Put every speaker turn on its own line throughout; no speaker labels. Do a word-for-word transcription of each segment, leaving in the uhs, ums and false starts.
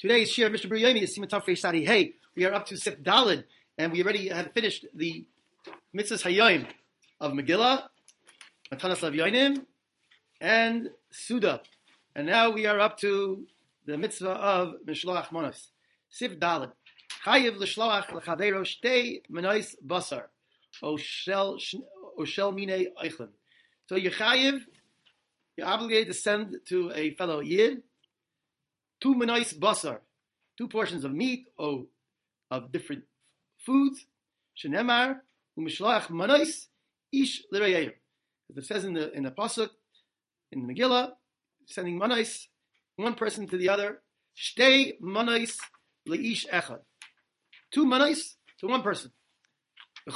Today's share of Mister B'Yomi is Siman Tov Reish Sadi. Hey, we are up to Sif Dalid, and we already had finished the Mitzvahs Hayoim of Megillah, Matanas Levyonim, and Suda. And now we are up to the Mitzvah of Mishloach Manos. Sif Dalid. Chayiv l'shloach l'chaveiro shtei menos basar, o shel o shel minei eichlin. So you're chayiv, you're obligated to send to a fellow yid two menos basar, two portions of meat or of different foods. Shenemar u'mishloach manos ish l'reyeir. As it says in the in the pasuk in the Megillah, sending manos one person to the other. Shtei manos leish echad. Two manos to one person. And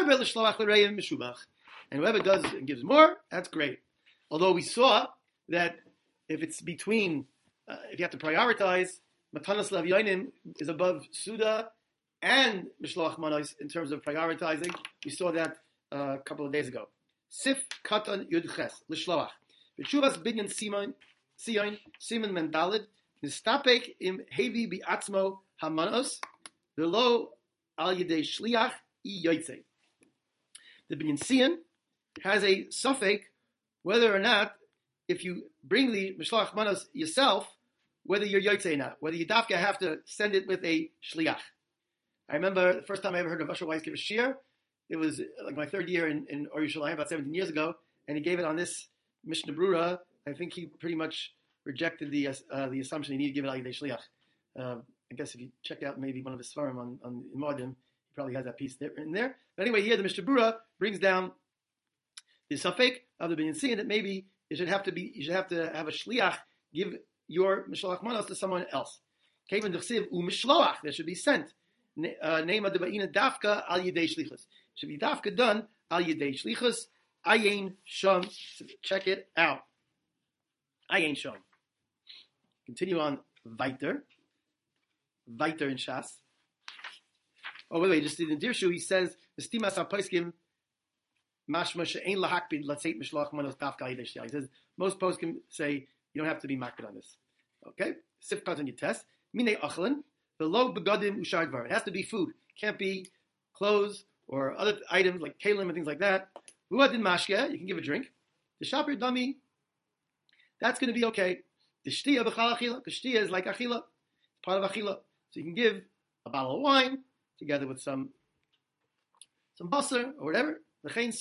whoever does and gives more, that's great. Although we saw that if it's between, uh, if you have to prioritize, Matanas Levyonim is above Suda and Mishloach Manos in terms of prioritizing. We saw that uh, a couple of days ago. Sif Katan Yudches L'Shloach. V'Shuvas Binyan Simon Sion Simon Mendalid Nistapek Im Hevi Bi'atzmo Hamanos. The low al yedei shliach I yotzei. The Binyan Siyan has a suffix whether or not, if you bring the Mishloach Manos yourself, whether you're yotzei or not, whether you dafka have to send it with a shliach. I remember the first time I ever heard of Usher Weiss give a shir, it was like my third year in, in Or Yerushalayim, about seventeen years ago, and he gave it on this Mishnah Brura. I think he pretty much rejected the uh, the assumption he needed to give it al yedei shliach. Uh, I guess if you check out maybe one of his svarim on, on Modim, he probably has that piece there, in there. But anyway, here the Mishnah Brura brings down the suffix of the Binyan Siyan that maybe you should have to be, you should have to have a shliach give your Mishloach Manos to someone else. Kevin d'chsiv u Mishloach, that should be sent. Name of the Ba'ina dafka al yedei shlichus. Should be dafka done al yedei shlichus. Ayin shom. Check it out. Ayin shom. Continue on weiter. Weiter in Shas. Oh, wait, wait, just in the Dirshu, he says, the Stimas HaPoskim, Mashma she'ein lahakpid, latzeit mishloach manos dafka al yedei shliach. He says, most poskim say, you don't have to be makpid on this. Okay? Sifkat on your test. Minei achlin, below begadim ushar dvar. It has to be food. It can't be clothes or other items like kalim and things like that. Uadin mashke, you can give a drink. The shapir dummy, that's going to be okay. The shtiya b'chal achila, because shtiya is like achila. It's part of achila. So you can give a bottle of wine together with some some basar or whatever. And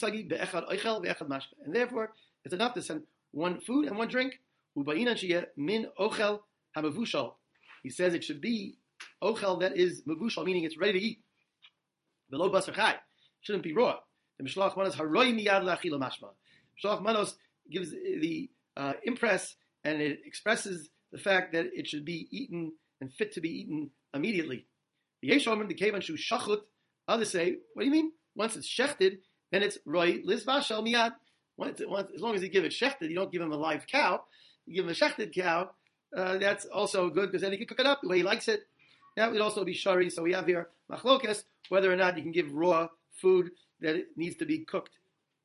therefore, it's enough to send one food and one drink. Min ochel hamavushal. He says it should be ochel that is mavushal, meaning it's ready to eat. Below basar chai. Shouldn't be raw. The Mishloach Manos haroi miyad la'achila mashma. Mishloach Manos gives the uh, impress and it expresses the fact that it should be eaten and fit to be eaten immediately. The Yeshomim, the Kevan Shu Shachut, others say, what do you mean? Once it's shechted, then it's Roy Lizvashal Miyad. Once, once, as long as you give it shechted, you don't give him a live cow, you give him a shechted cow, uh, that's also good because then he can cook it up the way he likes it. That would also be shari, so we have here machlokas, whether or not you can give raw food that it needs to be cooked.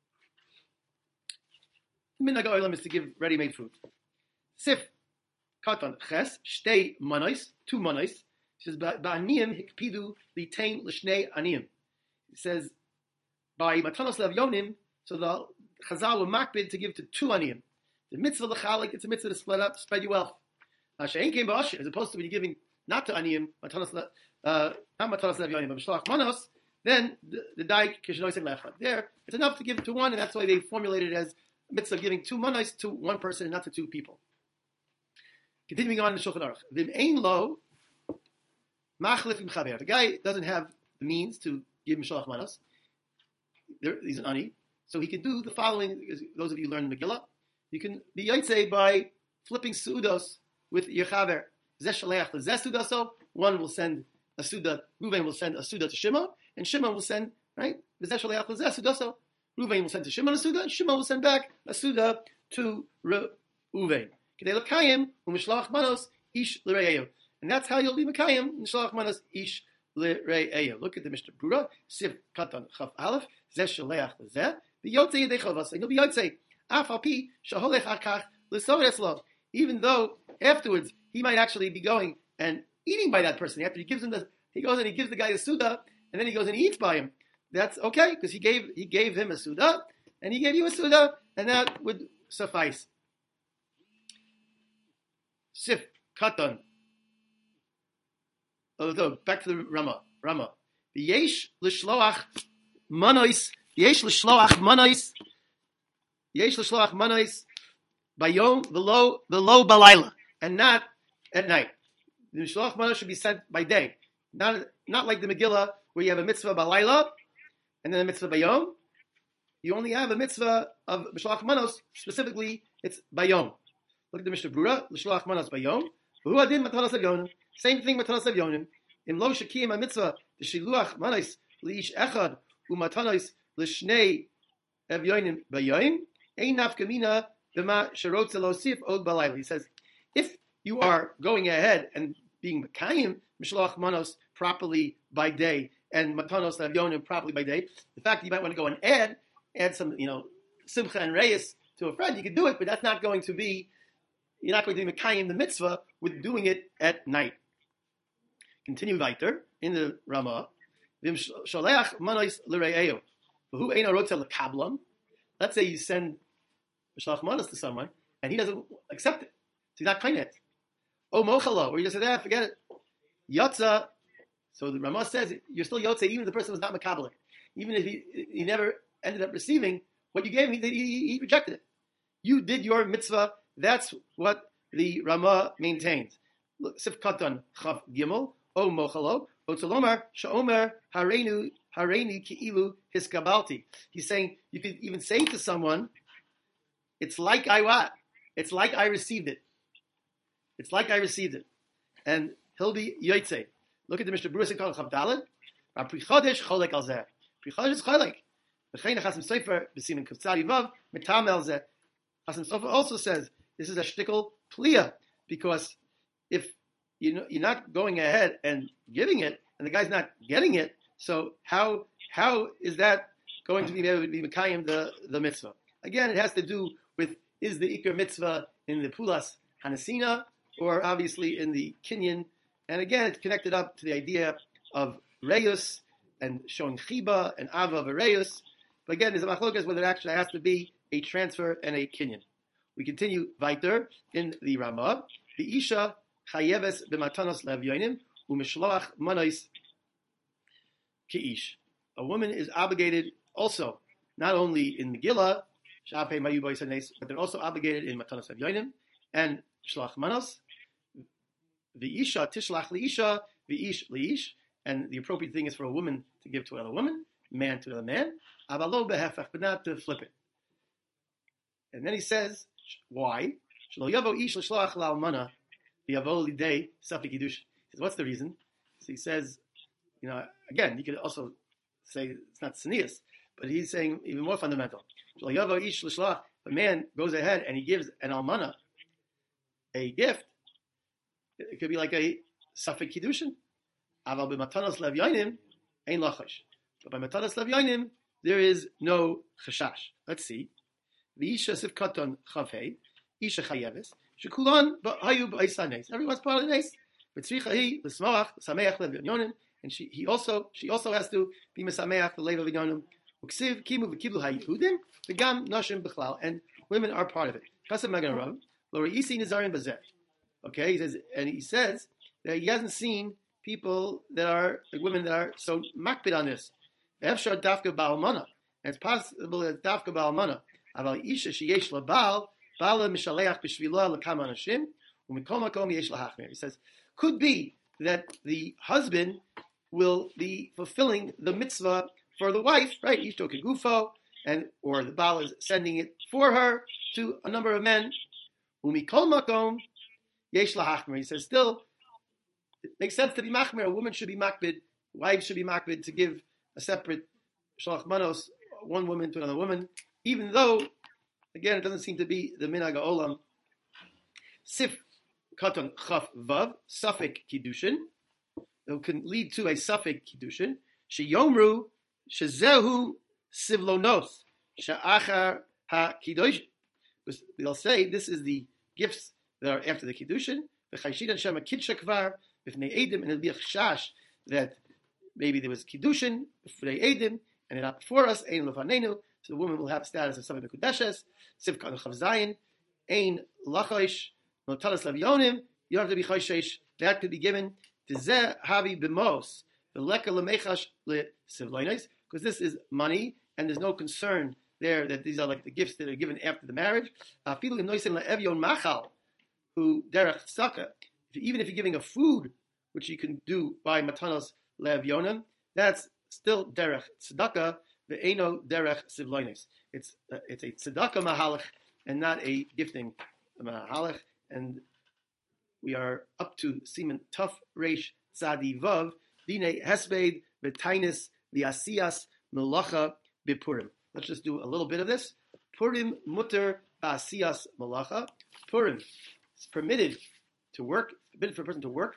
The minhag olam is to give ready-made food. Sif. Katan ches shtei manos, two manos. He says ba'aniyim hikpidu litain l'shnei aniyim. He says by matanos levyonim, so the Chazal were makbid to give to two aniyim. The mitzvah l'chalik, it's a mitzvah to spread up, spread you wealth. She'ein came ba'ashir, as opposed to when you're giving not to aniyim, matanos uh, not matanos levyonim, but mishloach manos. Then the, the dike kishnoisek lechad. There, it's enough to give to one, and that's why they formulated it as a mitzvah of giving two manos to one person and not to two people. Continuing on in the Shulchan Aruch, v'im lo machlif im chaver. The guy doesn't have the means to give Mishloach Manos. There, he's an ani, so he can do the following. Those of you who learn Megillah, you can be yotzei by flipping sudos with your chaver. Zeh shaleach lezeh sudaso. One will send a suda. Ruvain will send a suda to Shimon, and Shimon will send right. Zeh shaleach lezeh sudaso. Ruvain will send to Shimon a suda, and Shimon will send back a suda to Ruvain. And that's how you'll be Mekayim Mishloach Manos Ish L'Re'eyo. Look at the Mishnah Brura, Siv Katan Chaf Aleph, Zeh Shaleach L'Zeh, the Yotzei Yedei Chavas, and you'll be Yotzei, Af Al Pi, Shaholech Akach, L'Soret Eslo. Even though afterwards he might actually be going and eating by that person. After he gives him the, he goes and he gives the guy the suda, and then he goes and he eats by him. That's okay, because he gave he gave him a suda, and he gave you a suda, and that would suffice. Sif katan. Oh, back to the Rama. Rama. Yesh l'shloach manois. Yesh l'shloach manois. Yesh l'shloach manois. Bayom v'lo v'lo balayla, and not at night. The Mishloach Mana should be sent by day, not not like the Megillah where you have a mitzvah balayla and then a mitzvah bayom. You only have a mitzvah of Mishloach Manos, specifically it's bayom. Look at the Mishnah Brura, Mishloach Manos bayom. Who adin matanos avyonim? Same thing matanos avyonim. In lo shekiyim a mitzvah the shiluach manos liish echad umatanos l'shnei avyonim bayom ein nafkamina. He says, if you are going ahead and being Mekayim, Mishloach Manos properly by day, and Matanos Avyonim properly by day, the fact that you might want to go and add, add some, you know, Simcha and Reyes to a friend, you can do it, but that's not going to be, you're not going to be Mekayim the mitzvah with doing it at night. Continue weiter in the Ramah. Sholeach Manos l'Re'eo. Who ain't a rotzel l'kablam? Let's say you send Mishloach Manos to someone, and he doesn't accept it. So he's not kind it. Oh, mochalo, or you just say, ah, forget it. Yotza, so the Ramah says, you're still Yotza, even if the person was not Makabalik. Even if he, he never ended up receiving what you gave him, he, he, he rejected it. You did your mitzvah, that's what the Ramah maintains. Look, Sif Katan Chav Gimel, O mochalo, O Tzolomar, Sha'omer, Hareinu, Hareini Ki'ilu Hiskabalti. He's saying, you could even say to someone, it's like I what? It's like I received it. It's like I received it. And he'll be yoytze. Look at the Mishnah Berurah Sikol Chavdalad. Prichodesh cholek al zeh. Prichodesh is cholek. V'chein Chasim Sofer b'simin kuftzad yivav metam el zeh. Chasim Sofer also says this is a shtickle pliya, because if you know, you're not going ahead and giving it, and the guy's not getting it, so how how is that going to be able to be mekayim the the mitzvah? Again, it has to do with, is the Iker mitzvah in the Pulas Hanasina, or obviously in the Kinyan. And again, it's connected up to the idea of Reyus and showing Chiba and Ava of Reyus. But again, there's a machlokas whether it actually has to be a transfer and a Kinyan. We continue weiter in the Ramah. The Isha chayeves b'matanos levyonim u'mishloach manos ki'ish. A woman is obligated also, not only in the Megillah, but they're also obligated in Matanos Avyonim and Shlach Manos. The Isha tishlach liisha, the ish liish, and the appropriate thing is for a woman to give to another woman, man to another man, avalo behefach, but not to flip it. And then he says, why? Shlo yavo ish l'shlach la'almana v'yavo lidei safek kiddush. He says, what's the reason? So he says, you know, again, you could also say it's not tznius, but he's saying even more fundamental. If a man goes ahead and he gives an almana a gift, it could be like a safek kiddushin. Aval b'matanos levyonim ein lachash. But by matanos levyonim there is no chashash. Let's see. V'isha sif katon chavhei isha chayeves shekulan ba'ayu b'aisanes. Everyone's part of the nes. V'tzricha hi l'smoach l'sameach levyonim, and she he also she also has to be mesameach l'lev levyonim. Uksiv kimu v'kiblu haYehudim v'gam nashim b'chlal, and women are part of it. Chasam Magen Rav lo reisi nizarim bazeh. Okay, he says, and he says that he hasn't seen people that are like women that are so makpid on this. Efshar dafka ba'almana, and it's possible that dafka ba'almana. Aval isha sheyesh labal bala mishaleach b'shvila l'kam anashim u'mikol makom yesh lahachmir. He says could be that the husband will be fulfilling the mitzvah for the wife, right? Ishto kegufo, and or the Baal is sending it for her to a number of men. Umikol makom yesh lahachmer. He says still, it makes sense to be machmer. A woman should be makbid. Wives should be makbid to give a separate shalach manos, one woman to another woman, even though, again, it doesn't seem to be the minhag ha'olam. Sif katon chaf vav safek kiddushin. It can lead to a safek kiddushin. Sheyomru shezehu sivlonos she'achar ha-kiddushin. They'll say this is the gifts that are after the kiddushin. v'chayshidan shema kidsha kvar b'fnei edim, and it'll be a chash that maybe there was kiddushin b'fnei edim, and not before us, ein lefanenu, so the woman will have status of something mekudeshes. Sivka chav zayin, ein lachosh, no talas levyonim. You don't have to be chayshesh. That could be given to zeh havi b'mos v'leka lemechash lesivloines, because this is money, and there's no concern there that these are like the gifts that are given after the marriage. Afilu im noisim le'evyon machal hu derech tzaka. Even if you're giving a food, which you can do by matanos le'evyonim, that's still derech tzedakah ve'eno derech sivloines. It's uh, it's a tzedakah mahalach and not a gifting mahalach. And we are up to Siman Tuf Reish Tzadi Vav Dine Hesped V'Tainis V'Asiyas Melacha B'Purim. Let's just do a little bit of this. Purim Mutter V'Asiyas Melacha. Purim is permitted to work, forbidden for a person to work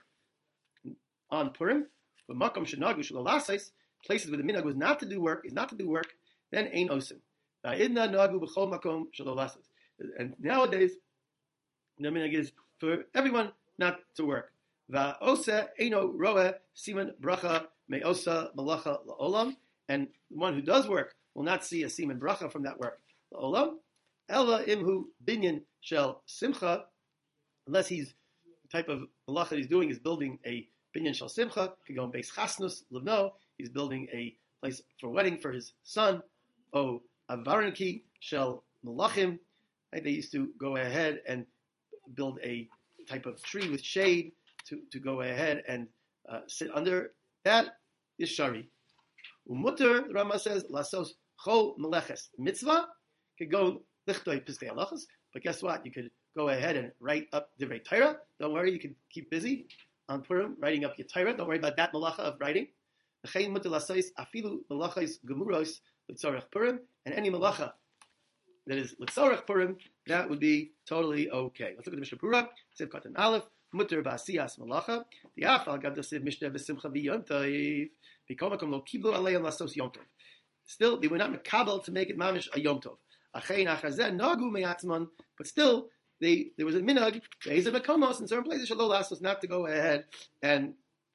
on Purim. But Makom Shenagu Shalolasais, places where the minhag was not to do work, is not to do work, then Ein Osim. V'Idna Nagu B'Chol Makom Shalolasais. And nowadays, the minhag is for everyone not to work. Va'osa eino roeh siman bracha me'osa malacha la'olam. And the one who does work will not see a siman bracha from that work la'olam. Ela imhu binyan shel simcha, unless he's the type of malacha he's doing is building a binyan shel simcha. Could go in base chasnus livno. He's building a place for wedding for his son. O avaranki shel malachim. They used to go ahead and build a type of tree with shade to, to go ahead and uh, sit under. That is shari. Umutter, the Rama says, lasos chol meleches mitzvah, could go lichtoi piskei halachas, but guess what? You could go ahead and write up divrei Torah. Don't worry, you can keep busy on Purim, writing up your Torah. Don't worry about that malacha of writing. V'chein mutter lasos afilu malachos gemuros l'tzorech Purim, and any malacha that is l'tzorech Purim, that would be totally okay. Let's look at the Mishnah Berurah. Siv Katan Aleph, Mutter Ba'asiyas Malacha. The Afal Gad Siv Mishnah B'Simcha V'Yom Tov. V'Komakom Lo Kiblu Aleim Lasos Yom Tov. Still, they were not mekabel to make it mamish a Yom Tov. Achein Achazeh Nagu Meyatzman. But still, they there was a minhag. Be'ezer Bekomos in certain places Shalol Lasos not to go ahead and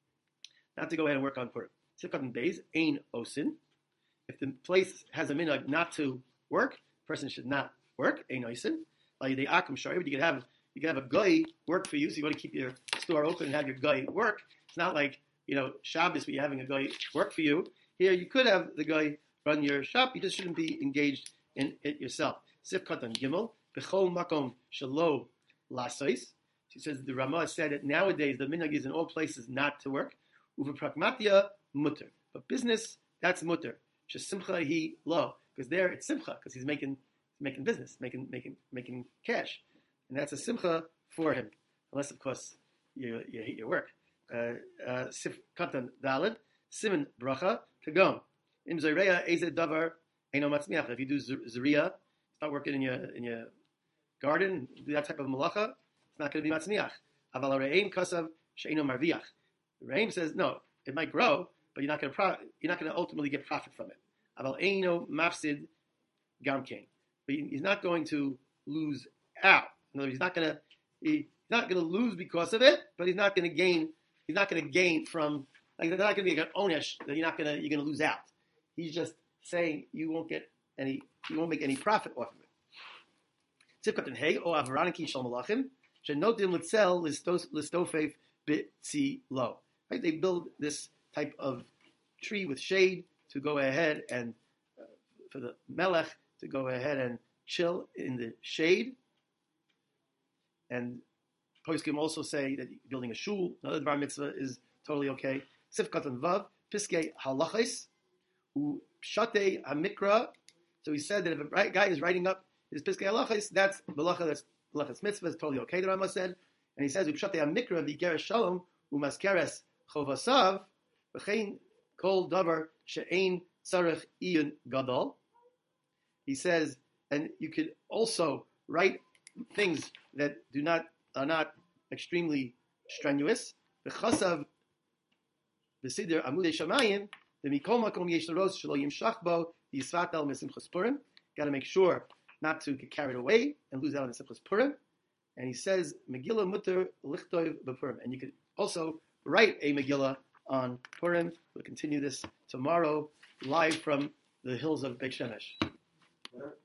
not to go ahead and work on Purim. Siv Katan Beis Ein Osin. If the place has a minhag not to work, the person should not work. Ein Osin. The akum shari, but you can have you can have a guy work for you, so you want to keep your store open and have your guy work. It's not like, you know, Shabbos where you're having a guy work for you. Here you could have the guy run your shop, you just shouldn't be engaged in it yourself. Sif Katan Gimel, B'chol Makom Shalo Lasois. She says the Ramah said that nowadays the minhag is in all places not to work. Uva Pragmatia Mutter. But business, that's Mutter. Shesimcha Hi Lo. Because there it's Simcha, because he's making making business, making making making cash, and that's a simcha for him, unless of course you you hate your work. Sif katan dalid siman bracha kagom im zereya eze davar eno matzmiach. If you do zereya, start working in your in your garden, do that type of malacha, it's not going to be matzmiach. Aval re'im kasav she'eno marviach. Re'im says no, it might grow, but you're not going to pro- you're not going to ultimately get profit from it. Aval eno mafsid gamkein. But he's not going to lose out. In other words, he's not going to he's not going to lose because of it, but he's not going to gain. He's not going to gain from. Like, they're not going to be an onish that you're not going to you're going to lose out. He's just saying you won't get any. You won't make any profit off of it. Tzivkat and hey o avaraniki shal malachim shenotim litzel listofev bitzi lo. Right? They build this type of tree with shade to go ahead and uh, for the melech to go ahead and chill in the shade. And poskim also say that building a shul, another bar mitzvah, is totally okay. Sifkat and vav, piskei halachis, u pshatei hamikra. So he said that if a guy is writing up his piskei halachis, that's malacha, that's malachas mitzvah, is totally okay, the Rama said. And he says, u pshatei hamikra v'geres shalom, u maskeres chovasav, v'chein kol davar she'ein tzarech iyun gadol. He says, and you could also write things that do not are not extremely strenuous. The chasav b'sidr amudei shamayim the mikol makom yesh l'ros shelo yimshach bo yisvatel mesimchas purim. Got to make sure not to get carried away and lose out on the simchas purim. And he says, Megillah mutter lichtov b'Purim. And you could also write a Megillah on Purim. We'll continue this tomorrow, live from the hills of Beit Shemesh.